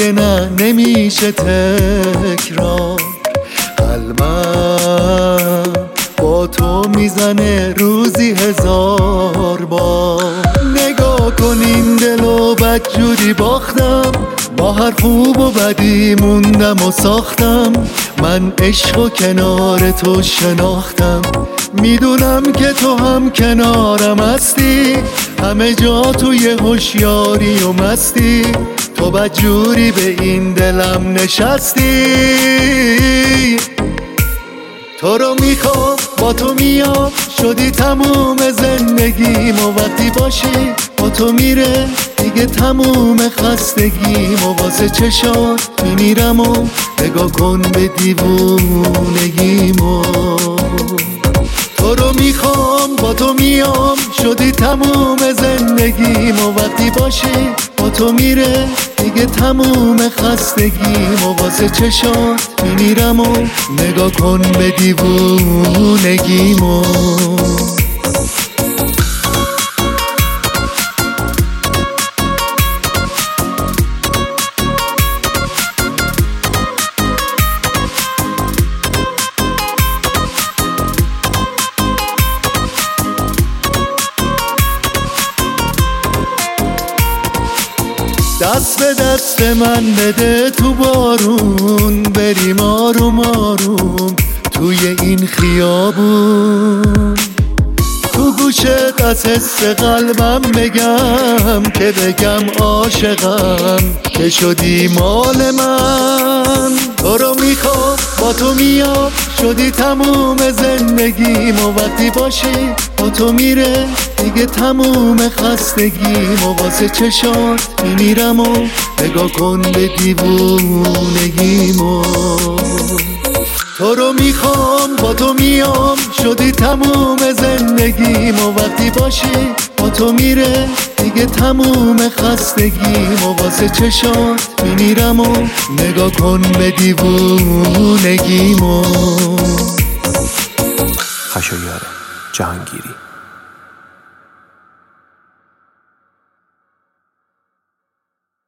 دیگه نه نمیشه تکرار. قلبم با تو میزنه روزی 1000 بار. نگاه کن این دلو بدجوری باختم، با هر خوب و بدی موندم و ساختم. من عشق و کنار تو شناختم، میدونم که تو هم کنارم هستی. همه جا توی هوشیاری و مستی، تو بدجوری به این دلم نشستی. تو رو میخوام با تو میام، شدی تموم زندگیم و وقتی باشی با تو میره دیگه تموم خستگیم. و واسه چشات میمیرم و نگاه کن به دیوونگیم. و تو رو میخوام با تو میام، شدی تموم زندگیم و وقتی باشی با تو میره دیگه تموم خستگیم. و واسه چشات میمیرم و نگاه کن به دیوونگیم. دست به دست من بده تو بارون، بریم آروم آروم توی این خیابون. تو گوشت از حس قلبم بگم که بگم عاشقم که شدی مال من. تو رو میخوام با تو میام، شدی تموم زندگیم و وقتی باشی با تو میره دیگه تموم خستگیم. و واسه چشات میمیرم و نگاه کن به دیوونگیم. تو رو میخوام با تو میام، شدی تموم زندگیم و وقتی باشی با تو میره دیگه تموم خستگیم. و واسه چشات میمیرم و نگاه کن به دیوونگیم. خشایار جهانگیری.